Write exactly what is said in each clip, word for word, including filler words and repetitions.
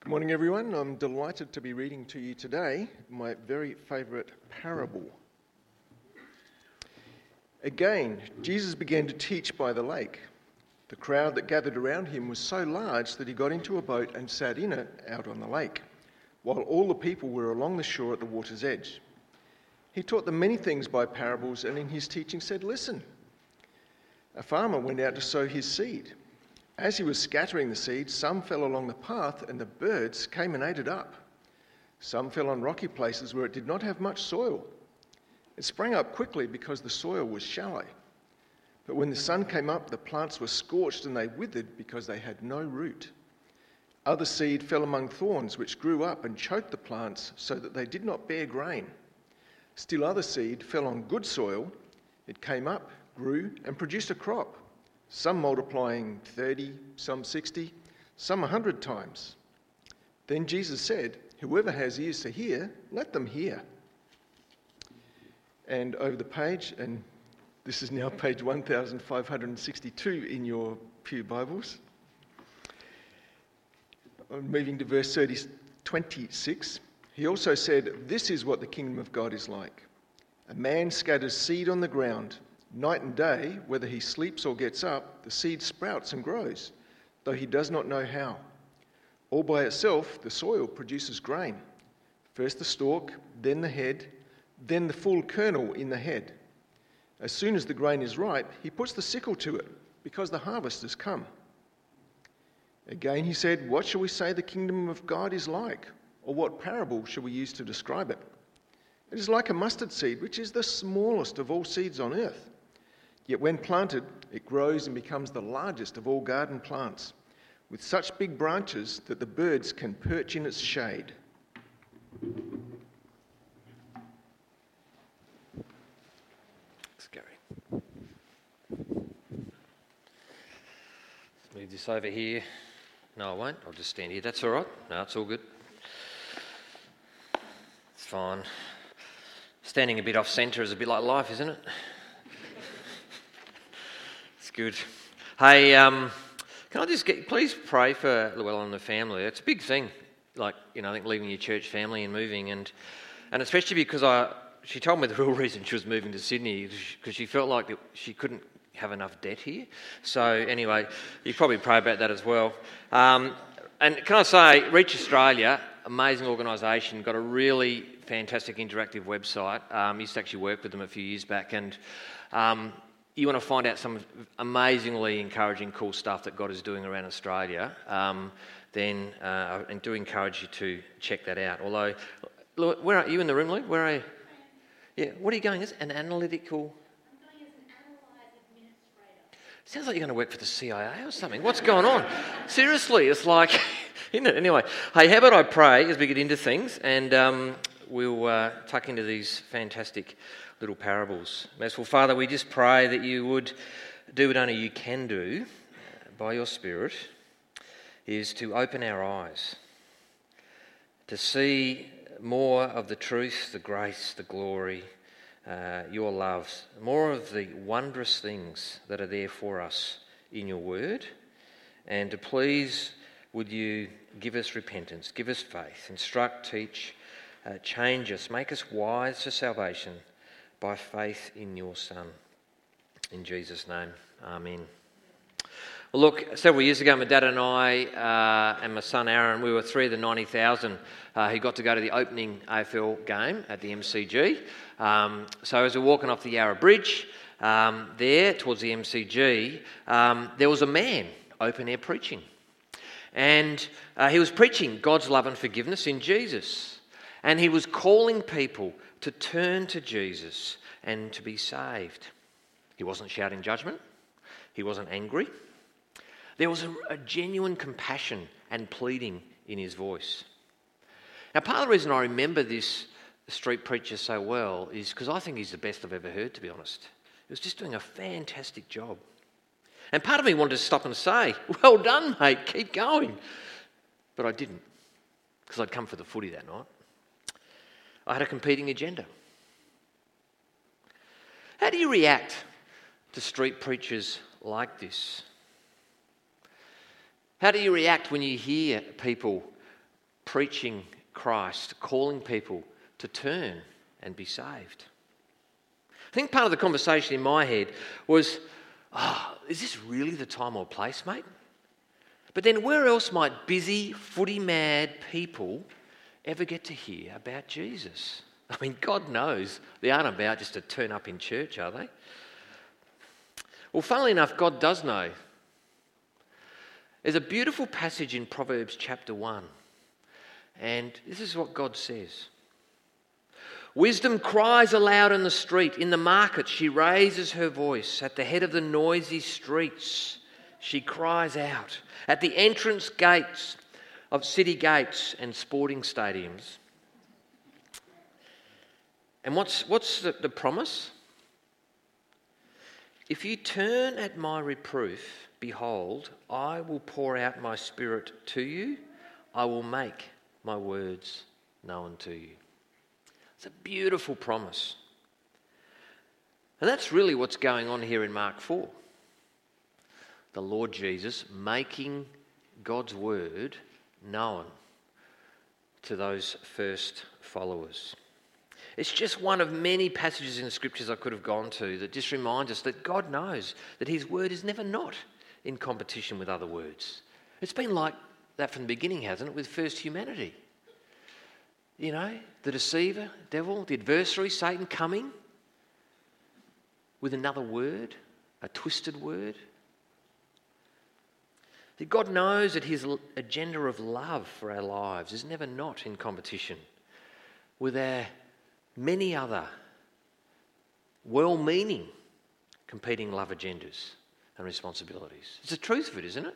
Good morning, everyone. I'm delighted to be reading to you today my very favourite parable. Again, Jesus began to teach by the lake. The crowd that gathered around him was so large that he got into a boat and sat in it out on the lake, while all the people were along the shore at the water's edge. He taught them many things by parables, and in his teaching said, "Listen, a farmer went out to sow his seed. As he was scattering the seed, some fell along the path, and the birds came and ate it up. Some fell on rocky places where it did not have much soil. It sprang up quickly because the soil was shallow. But when the sun came up, the plants were scorched and they withered because they had no root. Other seed fell among thorns, which grew up and choked the plants so that they did not bear grain. Still other seed fell on good soil. It came up, grew, and produced a crop, some multiplying thirty, some sixty, some a hundred times." Then Jesus said, "Whoever has ears to hear, let them hear." And over the page, and this is now page one thousand five hundred sixty-two in your Pew Bibles. I'm moving to verse twenty-six. He also said, "This is what the kingdom of God is like. A man scatters seed on the ground. Night and day, whether he sleeps or gets up, the seed sprouts and grows, though he does not know how. All by itself, the soil produces grain. First the stalk, then the head, then the full kernel in the head. As soon as the grain is ripe, he puts the sickle to it, because the harvest has come." Again he said, "What shall we say the kingdom of God is like? Or what parable shall we use to describe it? It is like a mustard seed, which is the smallest of all seeds on earth. Yet when planted, it grows and becomes the largest of all garden plants, with such big branches that the birds can perch in its shade." Thanks, Gary. Let's move this over here. No, I won't. I'll just stand here. That's all right. No, it's all good. It's fine. Standing a bit off centre is a bit like life, isn't it? It's good. Hey, um, can I just get, please pray for Llewellyn and the family. It's a big thing, like, you know, I think leaving your church family and moving, and and especially because I, she told me the real reason she was moving to Sydney because she felt like she couldn't have enough debt here. So anyway, you probably pray about that as well. Um, and can I say, Reach Australia, amazing organisation, got a really fantastic interactive website. Um, used to actually work with them a few years back, and um, you want to find out some amazingly encouraging, cool stuff that God is doing around Australia, um, then uh, I do encourage you to check that out. Although, where are you in the room, Luke? Where are you? Yeah, what are you going as? An analytical... I'm going as an analyse administrator. Sounds like you're going to work for the C I A or something. What's going on? Seriously, it's like... Isn't it? Anyway, hey, how about I pray as we get into things, and um, we'll uh, tuck into these fantastic little parables. Merciful Father, we just pray that you would do what only you can do by your Spirit, is to open our eyes, to see more of the truth, the grace, the glory, uh, your love, more of the wondrous things that are there for us in your word, and to please would you give us repentance, give us faith, instruct, teach, uh, change us, make us wise to salvation by faith in your Son. In Jesus' name, amen. Well, look, several years ago, my dad and I uh, and my son Aaron, we were three of the ninety thousand uh, who got to go to the opening A F L game at the M C G. Um, so as we we're walking off the Yarra Bridge um, there towards the M C G, um, there was a man open air preaching. And uh, he was preaching God's love and forgiveness in Jesus. And he was calling people to turn to Jesus and to be saved. He wasn't shouting judgment. He wasn't angry. There was a, a genuine compassion and pleading in his voice. Now, part of the reason I remember this street preacher so well is because I think he's the best I've ever heard, to be honest. He was just doing a fantastic job. And part of me wanted to stop and say, "Well done, mate, keep going." But I didn't, because I'd come for the footy that night. I had a competing agenda. How do you react to street preachers like this? How do you react when you hear people preaching Christ, calling people to turn and be saved. I think part of the conversation in my head was, oh, is this really the time or place, mate? But then where else might busy, footy-mad people ever get to hear about Jesus? I mean, God knows they aren't about just to turn up in church, are they? Well, funnily enough, God does know. There's a beautiful passage in Proverbs chapter one, and this is what God says. Wisdom cries aloud in the street. In the market she raises her voice. At the head of the noisy streets she cries out. At the entrance gates of city gates and sporting stadiums. And what's, what's the, the promise? If you turn at my reproof, behold, I will pour out my spirit to you. I will make my words known to you. It's a beautiful promise. And that's really what's going on here in Mark four. The Lord Jesus making God's word known to those first followers. It's just one of many passages in the scriptures I could have gone to that just reminds us that God knows that his word is never not in competition with other words. It's been like that from the beginning, hasn't it, with first humanity? You know, the deceiver, devil, the adversary, Satan coming with another word, a twisted word. That God knows that his agenda of love for our lives is never not in competition with our many other well-meaning competing love agendas and responsibilities. It's the truth of it, isn't it?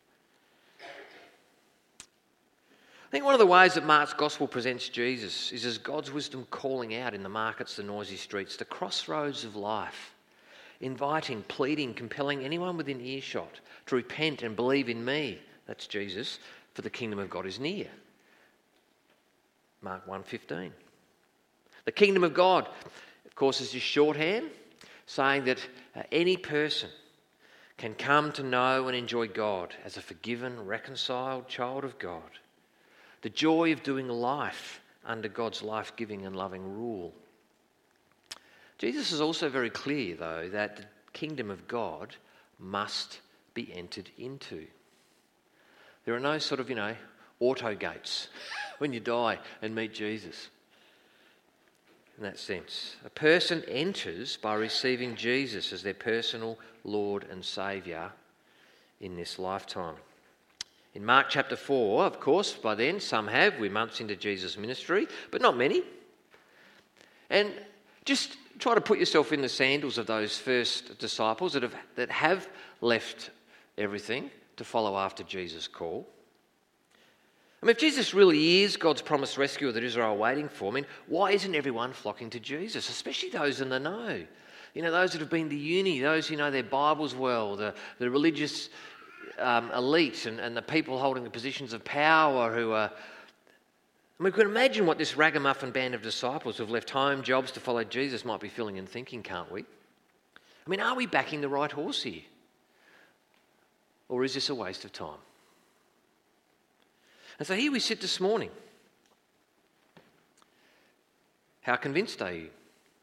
I think one of the ways that Mark's gospel presents Jesus is as God's wisdom calling out in the markets, the noisy streets, the crossroads of life, inviting, pleading, compelling anyone within earshot to repent and believe in me, that's Jesus, for the kingdom of God is near. Mark one fifteen. The kingdom of God, of course, is just shorthand, saying that uh, any person can come to know and enjoy God as a forgiven, reconciled child of God. The joy of doing life under God's life-giving and loving rule. Jesus is also very clear, though, that the kingdom of God must be entered into. There are no sort of, you know, auto gates when you die and meet Jesus. In that sense, a person enters by receiving Jesus as their personal Lord and Saviour in this lifetime. In Mark chapter four, of course, by then some have. We're months into Jesus' ministry, but not many. And just try to put yourself in the sandals of those first disciples that have that have left everything to follow after Jesus' call. I mean, if Jesus really is God's promised rescuer that Israel are waiting for, I mean, why isn't everyone flocking to Jesus, especially those in the know? You know, those that have been to uni, those who know their Bibles well, the, the religious um, elite and, and the people holding the positions of power who are... I mean, we can imagine what this ragamuffin band of disciples who have left home, jobs to follow Jesus might be feeling and thinking, can't we? I mean, are we backing the right horse here? Or is this a waste of time? And so here we sit this morning. How convinced are you?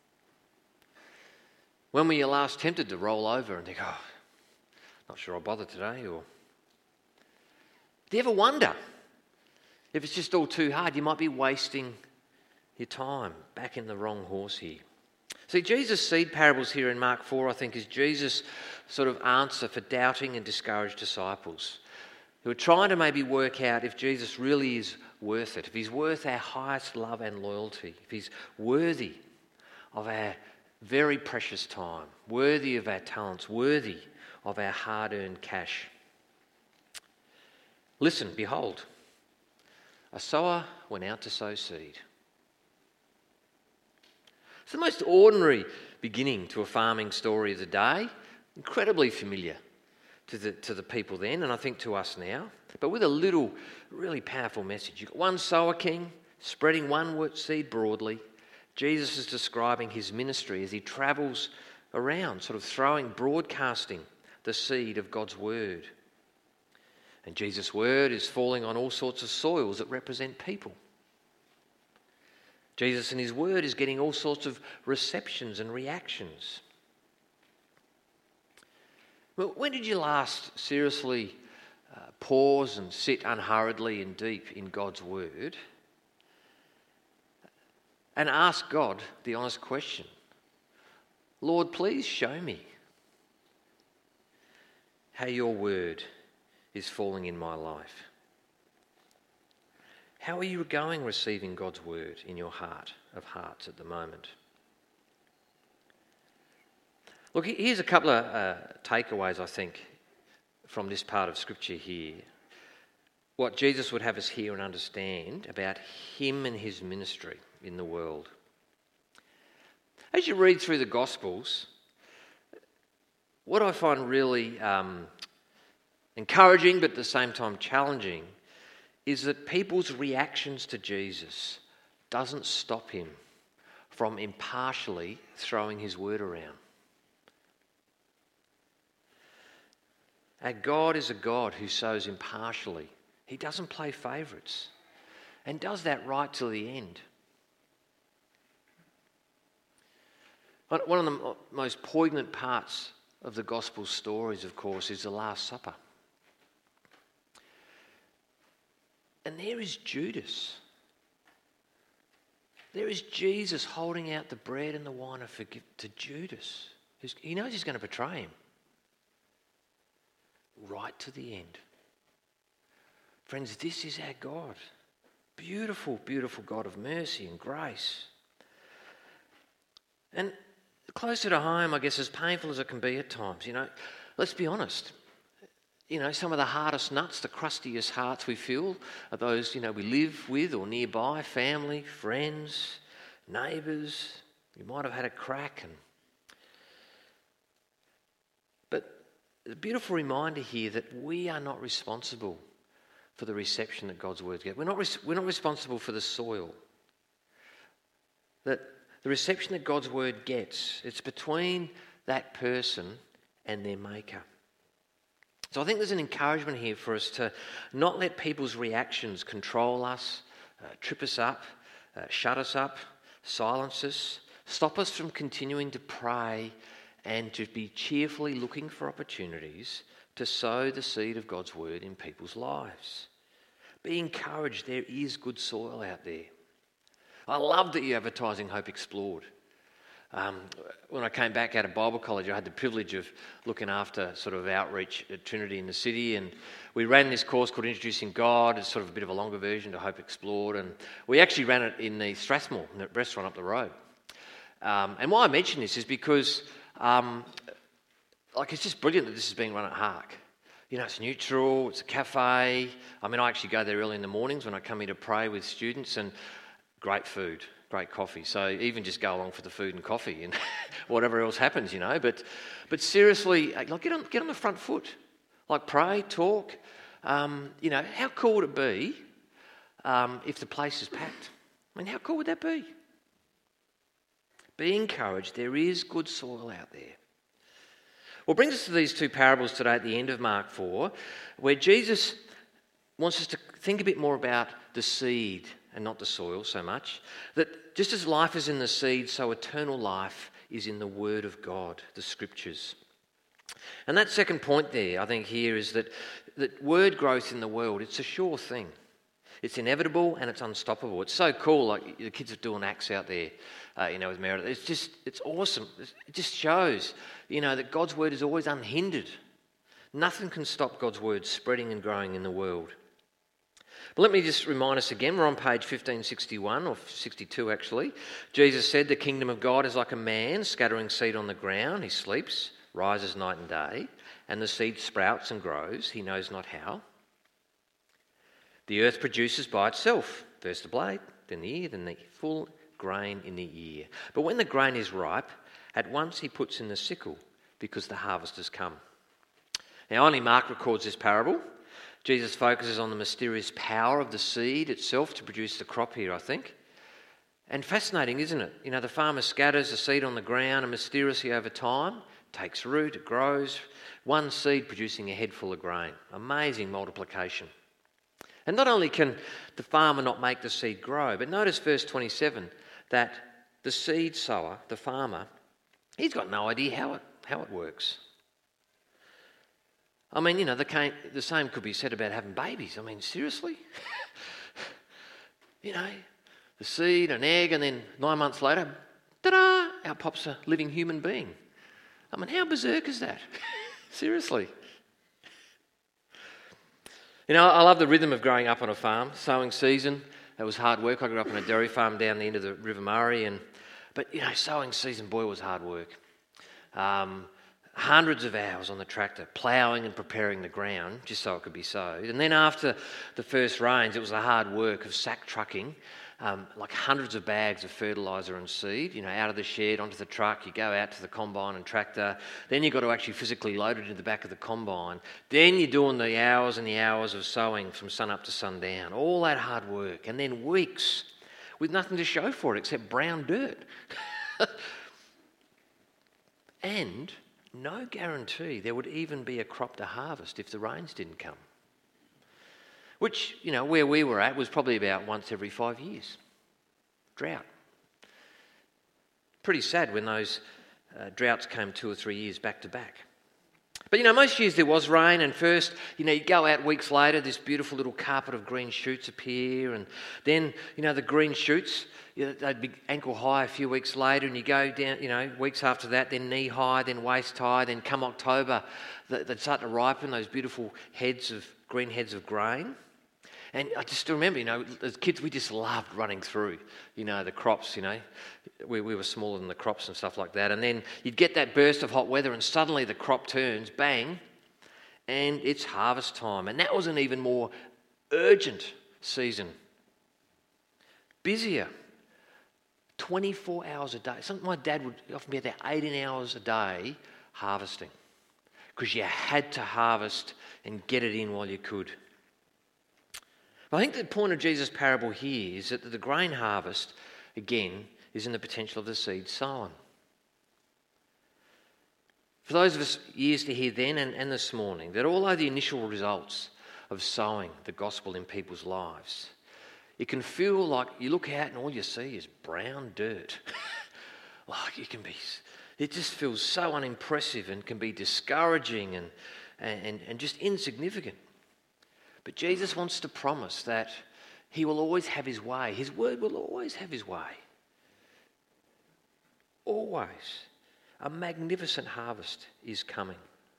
When were you last tempted to roll over and think, oh, not sure I'll bother today? Or do you ever wonder if it's just all too hard? You might be wasting your time, backing the wrong horse here. See, Jesus' seed parables here in Mark four, I think, is Jesus' sort of answer for doubting and discouraged disciples who are trying to maybe work out if Jesus really is worth it, if he's worth our highest love and loyalty, if he's worthy of our very precious time, worthy of our talents, worthy of our hard-earned cash. Listen, behold, a sower went out to sow seed. It's the most ordinary beginning to a farming story of the day, incredibly familiar to the, to the people then, and I think to us now, but with a little really powerful message. You've got one sower king spreading one word seed broadly. Jesus is describing his ministry as he travels around, sort of throwing, broadcasting the seed of God's word. And Jesus' word is falling on all sorts of soils that represent people. Jesus and his word is getting all sorts of receptions and reactions. Well, when did you last seriously uh, pause and sit unhurriedly and deep in God's word and ask God the honest question, Lord, please show me how your word is falling in my life? How are you going receiving God's word in your heart of hearts at the moment? Look, here's a couple of uh, takeaways, I think, from this part of Scripture here. What Jesus would have us hear and understand about him and his ministry in the world. As you read through the Gospels, what I find really um, encouraging but at the same time challenging is that people's reactions to Jesus doesn't stop him from impartially throwing his word around. Our God is a God who sows impartially. He doesn't play favourites and does that right till the end. One of the most poignant parts of the gospel stories, of course, is the Last Supper. And there is Judas. There is Jesus holding out the bread and the wine of forgiveness to Judas. He knows he's going to betray him. Right to the end. Friends, this is our God. Beautiful, beautiful God of mercy and grace. And closer to home, I guess, as painful as it can be at times, you know, let's be honest. You know, some of the hardest nuts, the crustiest hearts we feel are those, you know, we live with or nearby, family, friends, neighbours. You might have had a crack. And But a beautiful reminder here that we are not responsible for the reception that God's word gets. We're not, res- we're not responsible for the soil. That the reception that God's word gets, it's between that person and their maker. So I think there's an encouragement here for us to not let people's reactions control us, uh, trip us up, uh, shut us up, silence us, stop us from continuing to pray and to be cheerfully looking for opportunities to sow the seed of God's word in people's lives. Be encouraged, there is good soil out there. I love that you're advertising Hope Explored. Um, when I came back out of Bible college, I had the privilege of looking after sort of outreach at Trinity in the city, and we ran this course called Introducing God. It's sort of a bit of a longer version to Hope Explored, and we actually ran it in the Strathmore, in the restaurant up the road. Um, and why I mention this is because, um, like, it's just brilliant that this is being run at Hark. You know, it's neutral, it's a cafe. I mean, I actually go there early in the mornings when I come here to pray with students, and great food. Great coffee. So even just go along for the food and coffee and whatever else happens, you know. But but seriously, like get on get on the front foot. Like pray, talk. Um, you know, how cool would it be um, if the place is packed? I mean, how cool would that be? Be encouraged. There is good soil out there. Well, it brings us to these two parables today at the end of Mark four, where Jesus wants us to think a bit more about the seed and not the soil so much. That just as life is in the seed, so eternal life is in the Word of God, the Scriptures. And that second point there, I think here, is that, that word growth in the world, it's a sure thing. It's inevitable and it's unstoppable. It's so cool, like the kids are doing acts out there, uh, you know, with Meredith. It's just, it's awesome. It just shows, you know, that God's Word is always unhindered. Nothing can stop God's Word spreading and growing in the world. But let me just remind us again, we're on page fifteen sixty-one, or sixty-two actually. Jesus said, the kingdom of God is like a man scattering seed on the ground. He sleeps, rises night and day, and the seed sprouts and grows, he knows not how. The earth produces by itself, first the blade, then the ear, then the full grain in the ear. But when the grain is ripe, at once he puts in the sickle, because the harvest has come. Now only Mark records this parable. Jesus focuses on the mysterious power of the seed itself to produce the crop here, I think. And fascinating, isn't it? You know, the farmer scatters the seed on the ground, and mysteriously over time, takes root, it grows, one seed producing a head full of grain. Amazing multiplication. And not only can the farmer not make the seed grow, but notice verse twenty-seven, that the seed sower, the farmer, he's got no idea how it, how it works. I mean, you know, the, can, the same could be said about having babies. I mean, seriously? You know, the seed, an egg, and then nine months later, ta-da, out pops a living human being. I mean, how berserk is that? Seriously. You know, I love the rhythm of growing up on a farm. Sowing season, that was hard work. I grew up on a dairy farm down the end of the River Murray, and but you know, sowing season, boy, was hard work. Um, hundreds of hours on the tractor, ploughing and preparing the ground just so it could be sowed. And then after the first rains, it was the hard work of sack trucking, um, like hundreds of bags of fertiliser and seed, you know, out of the shed onto the truck. You go out to the combine and tractor. Then you've got to actually physically load it into the back of the combine. Then you're doing the hours and the hours of sowing from sun up to sundown. All that hard work. And then weeks with nothing to show for it except brown dirt. And no guarantee there would even be a crop to harvest if the rains didn't come. Which, you know, where we were at was probably about once every five years. Drought. Pretty sad when those uh, droughts came two or three years back to back. But, you know, most years there was rain, and first, you know, you go out weeks later, this beautiful little carpet of green shoots appear, and then, you know, the green shoots, you know, they'd be ankle high a few weeks later, and you go down, you know, weeks after that, then knee high, then waist high, then come October, they'd start to ripen, those beautiful heads of, green heads of grain. And I just remember, you know, as kids, we just loved running through, you know, the crops, you know. We, we were smaller than the crops and stuff like that. And then you'd get that burst of hot weather and suddenly the crop turns, bang, and it's harvest time. And that was an even more urgent season. Busier. twenty-four hours a day. Something my dad would often be there eighteen hours a day harvesting because you had to harvest and get it in while you could. I think the point of Jesus' parable here is that the grain harvest, again, is in the potential of the seed sown. For those of us years to hear then and, and this morning, that although the initial results of sowing the gospel in people's lives, it can feel like you look out and all you see is brown dirt. Like you can be, it just feels so unimpressive and can be discouraging and, and, and just insignificant. But Jesus wants to promise that he will always have his way. His word will always have his way. Always. A magnificent harvest is coming.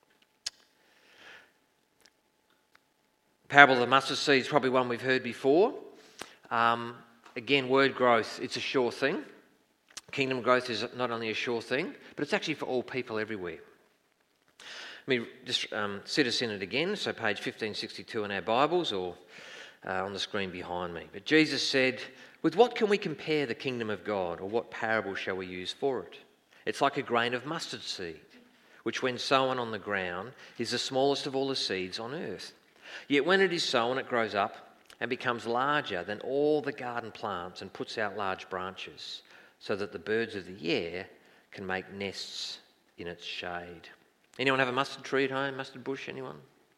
Parable of the mustard seed is probably one we've heard before. Um, again, word growth, it's a sure thing. Kingdom growth is not only a sure thing, but it's actually for all people everywhere. Let me just um, set us in it again. So page fifteen sixty-two in our Bibles or uh, on the screen behind me. But Jesus said, with what can we compare the kingdom of God, or what parable shall we use for it? It's like a grain of mustard seed, which when sown on the ground is the smallest of all the seeds on earth. Yet when it is sown, it grows up and becomes larger than all the garden plants and puts out large branches, so that the birds of the air can make nests in its shade. Anyone have a mustard tree at home? Mustard bush, anyone?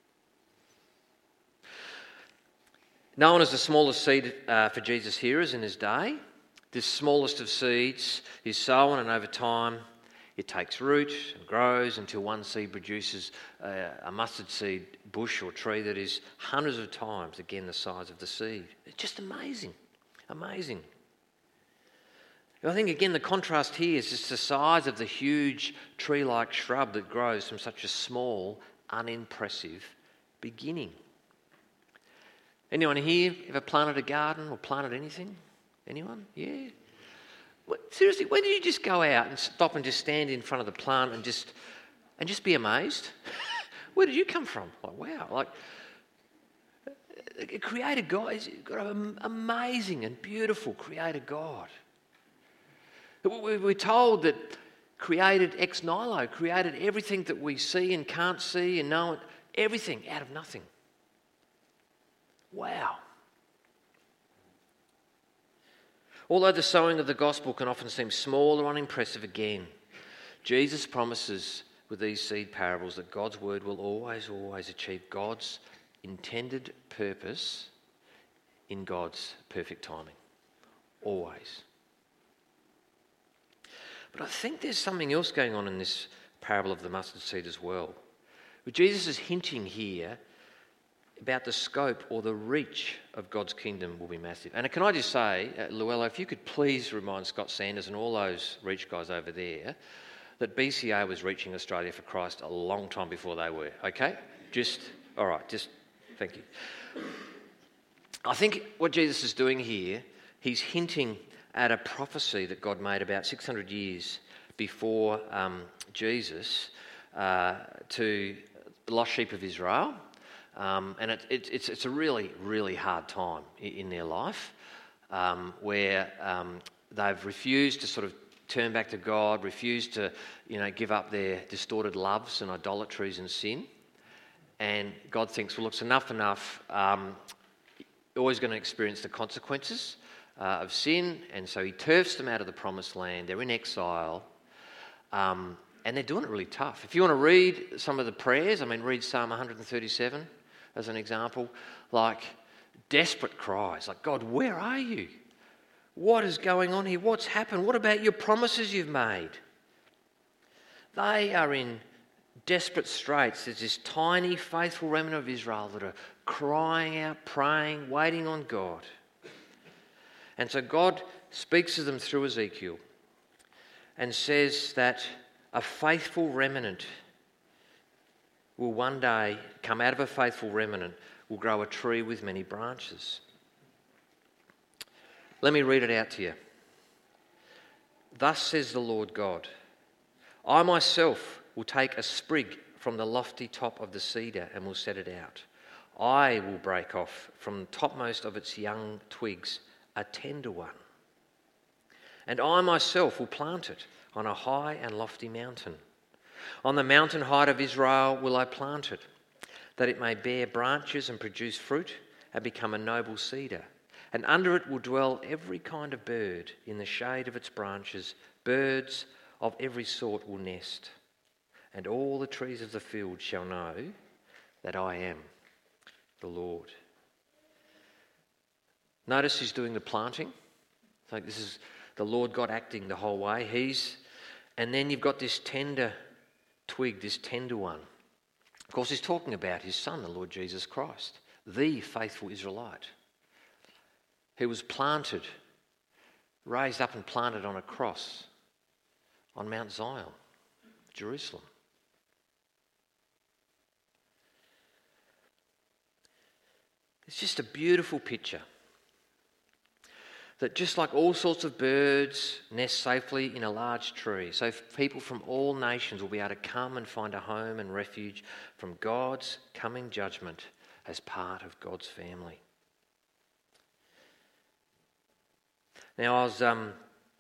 Known as the smallest seed uh, for Jesus' hearers in his day, this smallest of seeds is sown, and over time it takes root and grows until one seed produces uh, a mustard seed bush or tree that is hundreds of times, again, the size of the seed. It's just amazing, amazing. I think, again, the contrast here is just the size of the huge tree-like shrub that grows from such a small, unimpressive beginning. Anyone here ever planted a garden or planted anything? Anyone? Yeah? What, seriously, when did you just go out and stop and just stand in front of the plant and just and just be amazed? Where did you come from? Like, wow, like a creator God, he's got an amazing and beautiful creator God. We're told that created ex nihilo, created everything that we see and can't see and know, everything out of nothing. Wow. Although the sowing of the gospel can often seem small or unimpressive, again, Jesus promises with these seed parables that God's word will always, always achieve God's intended purpose in God's perfect timing. Always. But I think there's something else going on in this parable of the mustard seed as well. But Jesus is hinting here about the scope or the reach of God's kingdom will be massive. And can I just say, uh, Luella, if you could please remind Scott Sanders and all those reach guys over there that B C A was reaching Australia for Christ a long time before they were, okay? Just, all right, just, thank you. I think what Jesus is doing here, he's hinting at a prophecy that God made about six hundred years before um, Jesus uh, to the lost sheep of Israel. Um, and it, it, it's, it's a really, really hard time in, in their life um, where um, they've refused to sort of turn back to God, refused to, you know, give up their distorted loves and idolatries and sin. And God thinks, well, look, it's enough, enough. Um, you're always going to experience the consequences uh, of sin. And so he turfs them out of the promised land. They're in exile. Um, and they're doing it really tough. If you want to read some of the prayers, I mean, read Psalm one thirty-seven. As an example, like desperate cries, like, God, where are you? What is going on here? What's happened? What about your promises you've made? They are in desperate straits. There's this tiny, faithful remnant of Israel that are crying out, praying, waiting on God. And so God speaks to them through Ezekiel and says that a faithful remnant will one day come out of a faithful remnant, will grow a tree with many branches. Let me read it out to you. Thus says the Lord God, I myself will take a sprig from the lofty top of the cedar and will set it out. I will break off from the topmost of its young twigs a tender one. And I myself will plant it on a high and lofty mountain. On the mountain height of Israel will I plant it, that it may bear branches and produce fruit and become a noble cedar. And under it will dwell every kind of bird. In the shade of its branches, birds of every sort will nest. And all the trees of the field shall know that I am the Lord. Notice he's doing the planting. So this is the Lord God acting the whole way. He's, and then you've got this tender twig, this tender one. Of course, he's talking about his son, the Lord Jesus Christ, the faithful Israelite. He was planted, raised up and planted on a cross on Mount Zion, Jerusalem. It's just a beautiful picture. That just like all sorts of birds nest safely in a large tree, so people from all nations will be able to come and find a home and refuge from God's coming judgment as part of God's family. Now, I was um,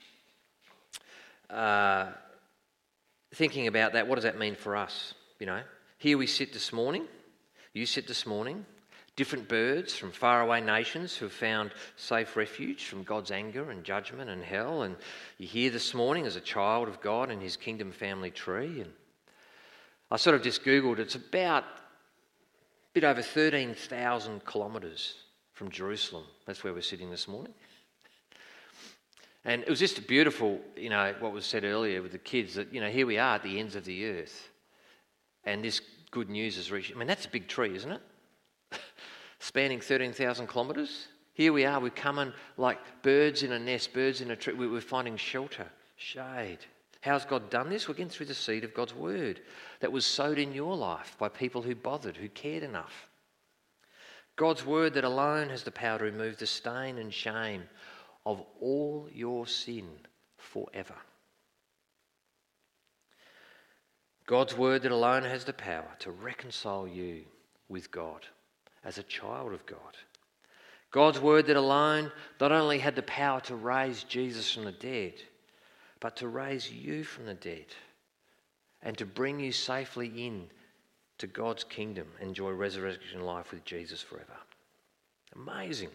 uh, thinking about that. What does that mean for us? You know, here we sit this morning, you sit this morning, different birds from faraway nations who have found safe refuge from God's anger and judgment and hell. And you're here this morning as a child of God in his kingdom family tree. And I sort of just Googled, it's about a bit over thirteen thousand kilometres from Jerusalem. That's where we're sitting this morning. And it was just beautiful, you know, what was said earlier with the kids, that, you know, here we are at the ends of the earth. And this good news is reaching. I mean, that's a big tree, isn't it? Spanning thirteen thousand kilometres. Here we are, we're coming like birds in a nest, birds in a tree. We're finding shelter, shade. How's God done this? We're getting through the seed of God's word that was sowed in your life by people who bothered, who cared enough. God's word that alone has the power to remove the stain and shame of all your sin forever. God's word that alone has the power to reconcile you with God as a child of God. God's word that alone not only had the power to raise Jesus from the dead, but to raise you from the dead and to bring you safely in to God's kingdom and enjoy resurrection life with Jesus forever. Amazing.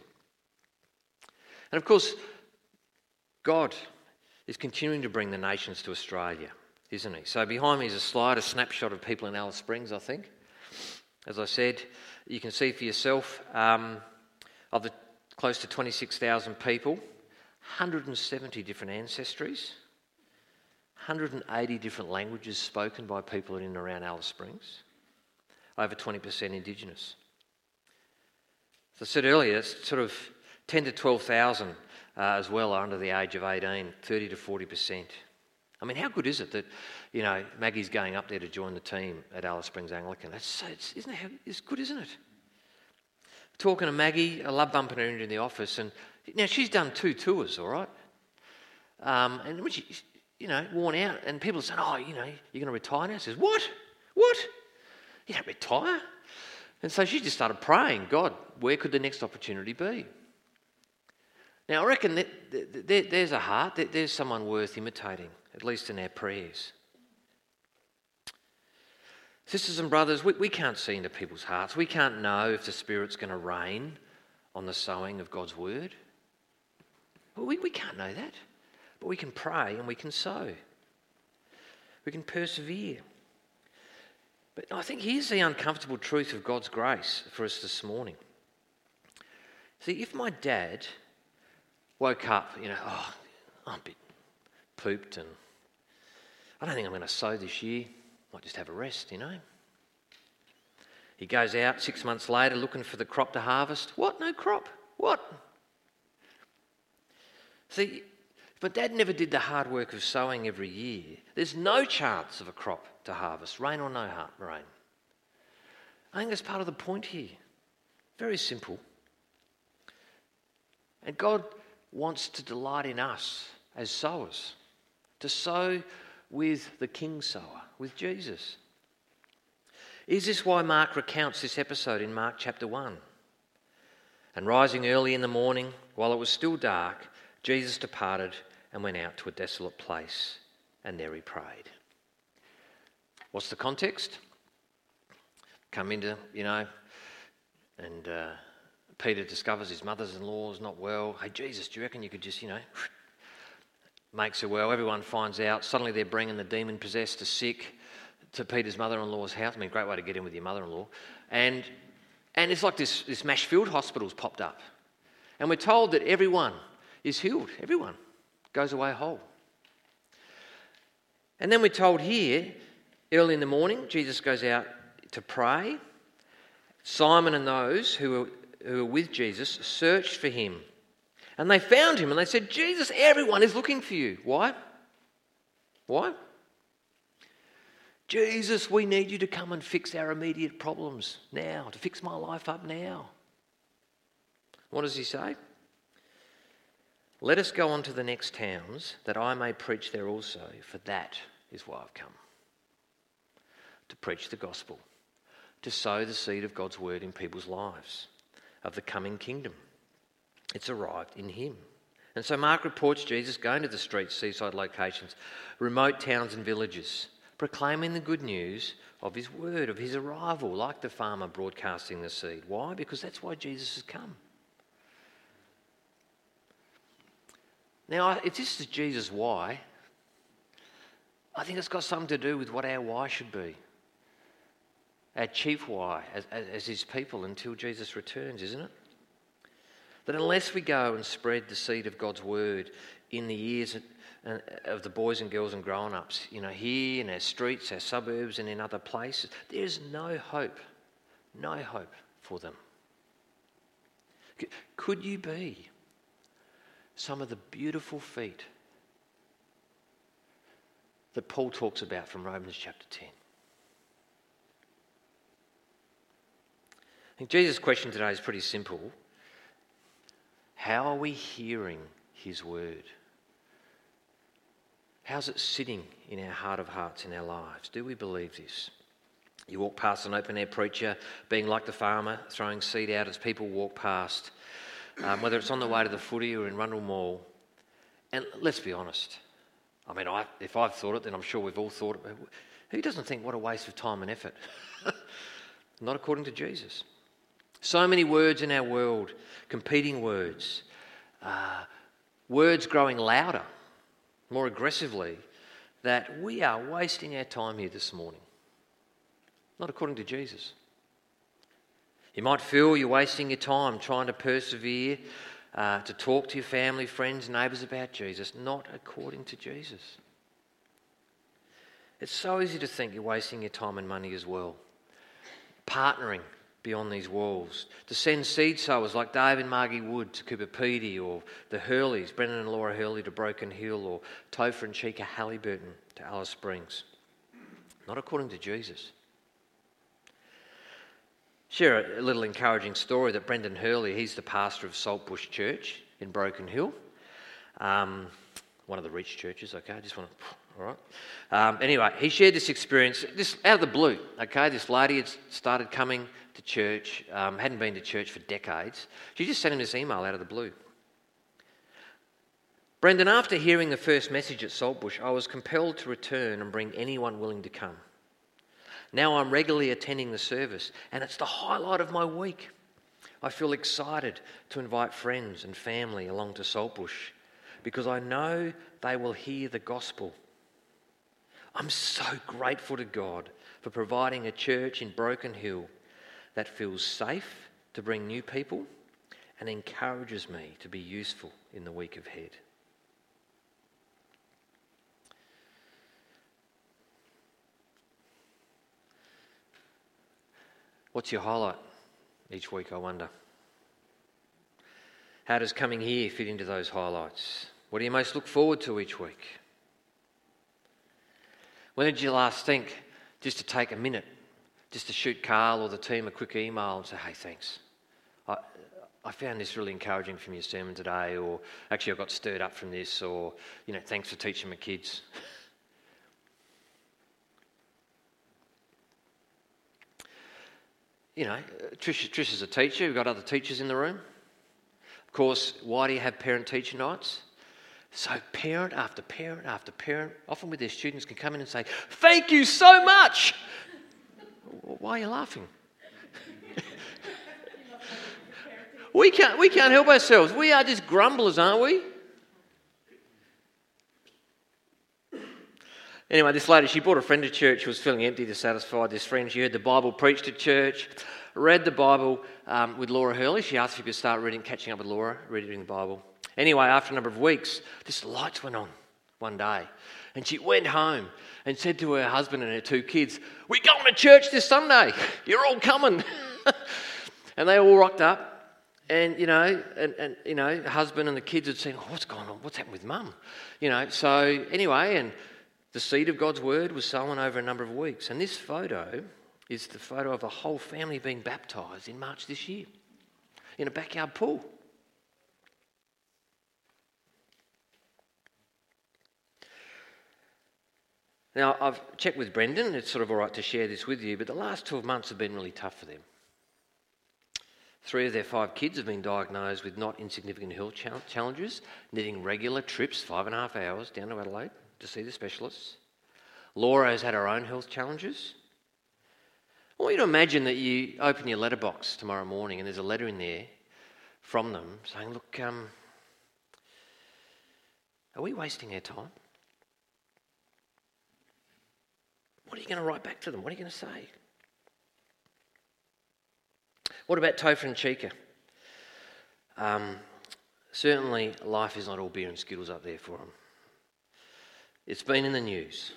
And of course, God is continuing to bring the nations to Australia. isn't he? So behind me is a slide, a snapshot of people in Alice Springs, I think. As I said, you can see for yourself, um, of the close to twenty-six thousand people, one hundred seventy different ancestries, one hundred eighty different languages spoken by people in and around Alice Springs, over twenty percent Indigenous. As I said earlier, it's sort of ten to twelve thousand uh, as well are under the age of eighteen, thirty to forty percent. I mean, how good is it that, you know, Maggie's going up there to join the team at Alice Springs Anglican? That's so, it's, isn't it, how, it's good, isn't it? Talking to Maggie, I love bumping her into the office, and now she's done two tours, all right? Um, and when she, you know, worn out, and people are saying, oh, you know, you're going to retire now? She says, what? What? You don't retire? And so she just started praying, God, where could the next opportunity be? Now, I reckon that, that, that there's a heart, that there's someone worth imitating, at least in our prayers. Sisters and brothers, we, we can't see into people's hearts. We can't know if the Spirit's going to rain on the sowing of God's word. Well, we, we can't know that. But we can pray and we can sow. We can persevere. But I think here's the uncomfortable truth of God's grace for us this morning. See, if my dad woke up, you know, oh, I'm a bit pooped and I don't think I'm going to sow this year. Might just have a rest, you know. He goes out six months later looking for the crop to harvest. What? No crop? What? See, if my dad never did the hard work of sowing every year, there's no chance of a crop to harvest, rain or no rain. I think that's part of the point here. Very simple. And God wants to delight in us as sowers, to sow with the King sower, with Jesus. Is this why Mark recounts this episode in Mark chapter one? And rising early in the morning, while it was still dark, Jesus departed and went out to a desolate place, and there he prayed. What's the context? Come into, you know, and uh, Peter discovers his mother-in-law is not well. Hey, Jesus, do you reckon you could just, you know, makes her well. Everyone finds out. Suddenly they're bringing the demon-possessed, the sick, to Peter's mother-in-law's house. I mean, great way to get in with your mother-in-law. And and it's like this, this Mashfield hospital's popped up. And we're told that everyone is healed. Everyone goes away whole. And then we're told here, early in the morning, Jesus goes out to pray. Simon and those who were, who were with Jesus searched for him. And they found him and they said, Jesus, everyone is looking for you. Why? Why? Jesus, we need you to come and fix our immediate problems now, to fix my life up now. What does he say? Let us go on to the next towns, that I may preach there also, for that is why I've come. To preach the gospel, to sow the seed of God's word in people's lives, of the coming kingdom. It's arrived in him. And so Mark reports Jesus going to the streets, seaside locations, remote towns and villages, proclaiming the good news of his word, of his arrival, like the farmer broadcasting the seed. Why? Because that's why Jesus has come. Now, if this is Jesus' why, I think it's got something to do with what our why should be. Our chief why as, as, as his people until Jesus returns, isn't it? That unless we go and spread the seed of God's word in the ears of the boys and girls and grown-ups, you know, here in our streets, our suburbs and in other places, there's no hope, no hope for them. Could you be some of the beautiful feet that Paul talks about from Romans chapter ten? I think Jesus' question today is pretty simple. How are we hearing his word? How's it sitting in our heart of hearts, in our lives? Do we believe this? You walk past an open-air preacher being like the farmer, throwing seed out as people walk past, um, whether it's on the way to the footy or in Rundle Mall. And let's be honest. I mean, I, if I've thought it, then I'm sure we've all thought it. Who doesn't think what a waste of time and effort? Not according to Jesus. So many words in our world, competing words, uh, words growing louder, more aggressively, that we are wasting our time here this morning. Not according to Jesus. You might feel you're wasting your time trying to persevere, uh, to talk to your family, friends, neighbours about Jesus. Not according to Jesus. It's so easy to think you're wasting your time and money as well. Partnering beyond these walls. To send seed sowers like Dave and Margie Wood to Cooper Pedy, or the Hurleys, Brendan and Laura Hurley to Broken Hill, or Topher and Chica Halliburton to Alice Springs. Not according to Jesus. Share a little encouraging story that Brendan Hurley, he's the pastor of Saltbush Church in Broken Hill. Um, one of the rich churches, okay, I just want to... All right. Um, anyway, he shared this experience, this out of the blue. Okay, this lady had started coming to church, um, hadn't been to church for decades. She just sent him this email out of the blue. Brendan, after hearing the first message at Saltbush, I was compelled to return and bring anyone willing to come. Now I'm regularly attending the service, and it's the highlight of my week. I feel excited to invite friends and family along to Saltbush because I know they will hear the gospel. I'm so grateful to God for providing a church in Broken Hill that feels safe to bring new people and encourages me to be useful in the week ahead. What's your highlight each week, I wonder? How does coming here fit into those highlights? What do you most look forward to each week? When did you last think just to take a minute, just to shoot Carl or the team a quick email and say, hey, thanks. I, I found this really encouraging from your sermon today, or actually I got stirred up from this, or, you know, thanks for teaching my kids. You know, Trish, Trish is a teacher. We've got other teachers in the room. Of course, why do you have parent-teacher nights? So parent after parent after parent, often with their students, can come in and say, thank you so much. Why are you laughing? we can't, we can't help ourselves. We are just grumblers, aren't we? Anyway, this lady, she brought a friend to church who was feeling empty to satisfy this friend. She heard the Bible preached at church, read the Bible um, with Laura Hurley. She asked if you could start reading, catching up with Laura, reading the Bible. Anyway, after a number of weeks, this lights went on one day. And she went home and said to her husband and her two kids, we're going to church this Sunday. You're all coming. And they all rocked up. And, you know, and, and you know, the husband and the kids had seen, oh, what's going on? What's happened with mum? You know, so anyway, and the seed of God's word was sown over a number of weeks. And this photo is the photo of a whole family being baptised in March this year in a backyard pool. Now, I've checked with Brendan, it's sort of all right to share this with you, but the last twelve months have been really tough for them. Three of their five kids have been diagnosed with not insignificant health challenges, needing regular trips, five and a half hours, down to Adelaide to see the specialists. Laura has had her own health challenges. I want you to imagine that you open your letterbox tomorrow morning and there's a letter in there from them saying, look, um, are we wasting our time? What are you going to write back to them? What are you going to say? What about Topher and Chica? Um, certainly life is not all beer and Skittles up there for them. It's been in the news.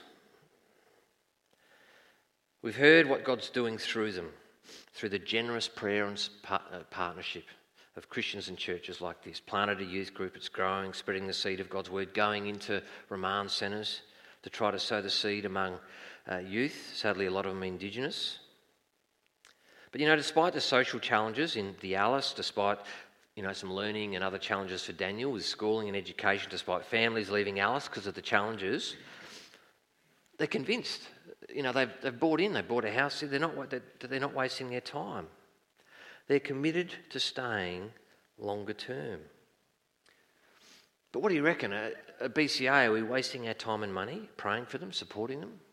We've heard what God's doing through them, through the generous prayer and partnership of Christians and churches like this. Planted a youth group, it's growing, spreading the seed of God's word, going into remand centres to try to sow the seed among uh, youth. Sadly, a lot of them are Indigenous. But, you know, despite the social challenges in the Alice, despite, you know, some learning and other challenges for Daniel with schooling and education, despite families leaving Alice because of the challenges, they're convinced. You know, they've, they've bought in, they've bought a house, they're not, they're, they're not wasting their time. They're committed to staying longer term. But what do you reckon? At, at B C A, are we wasting our time and money praying for them, supporting them?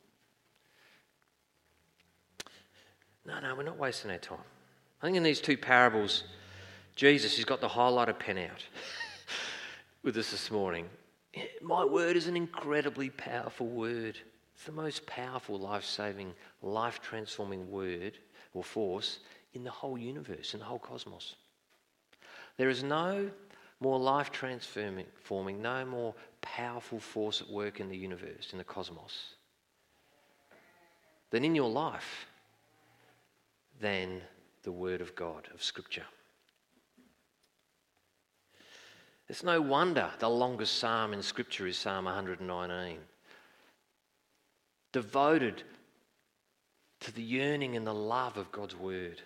No, no, we're not wasting our time. I think in these two parables, Jesus has got the highlighter pen out with us this morning. My word is an incredibly powerful word. It's the most powerful, life-saving, life-transforming word or force in the whole universe, in the whole cosmos. There is no more life-transforming, forming, no more powerful force at work in the universe, in the cosmos, than in your life, than the Word of God, of Scripture. It's no wonder the longest psalm in Scripture is Psalm one hundred nineteen. Devoted to the yearning and the love of God's Word.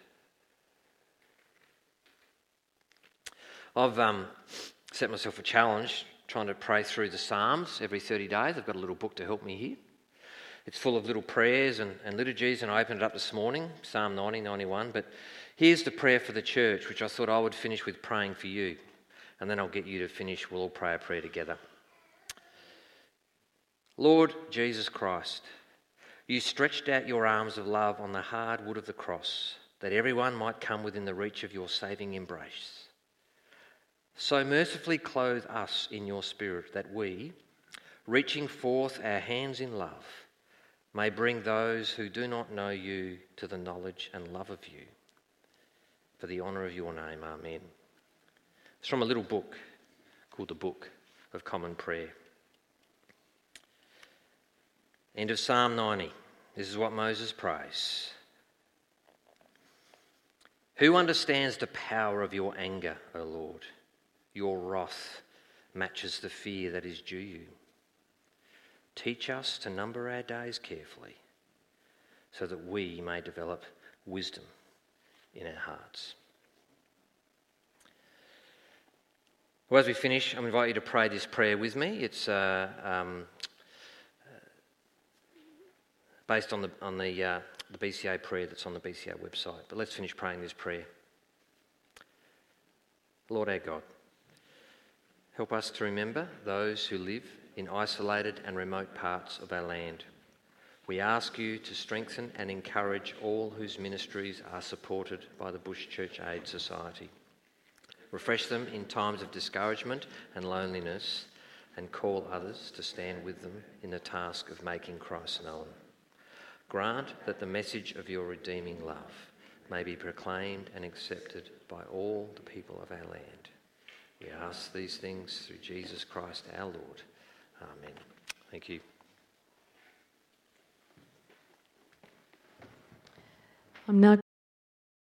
I've um, set myself a challenge trying to pray through the Psalms every thirty days. I've got a little book to help me here. It's full of little prayers and, and liturgies, and I opened it up this morning, Psalm ninety, ninety-one. But here's the prayer for the church, which I thought I would finish with praying for you. And then I'll get you to finish. We'll all pray a prayer together. Lord Jesus Christ, you stretched out your arms of love on the hard wood of the cross, that everyone might come within the reach of your saving embrace. So mercifully clothe us in your Spirit, that we, reaching forth our hands in love, may bring those who do not know you to the knowledge and love of you. For the honour of your name, amen. It's from a little book called the Book of Common Prayer. End of Psalm ninety. This is what Moses prays. Who understands the power of your anger, O Lord? Your wrath matches the fear that is due you. Teach us to number our days carefully, so that we may develop wisdom in our hearts. Well, as we finish, I invite you to pray this prayer with me. It's uh, um, based on the on the uh, the B C A prayer that's on the B C A website. But let's finish praying this prayer. Lord our God, help us to remember those who live in isolated and remote parts of our land. We ask you to strengthen and encourage all whose ministries are supported by the Bush Church Aid Society. Refresh them in times of discouragement and loneliness, and call others to stand with them in the task of making Christ known. Grant that the message of your redeeming love may be proclaimed and accepted by all the people of our land. We ask these things through Jesus Christ our Lord. Amen. Thank you. I'm now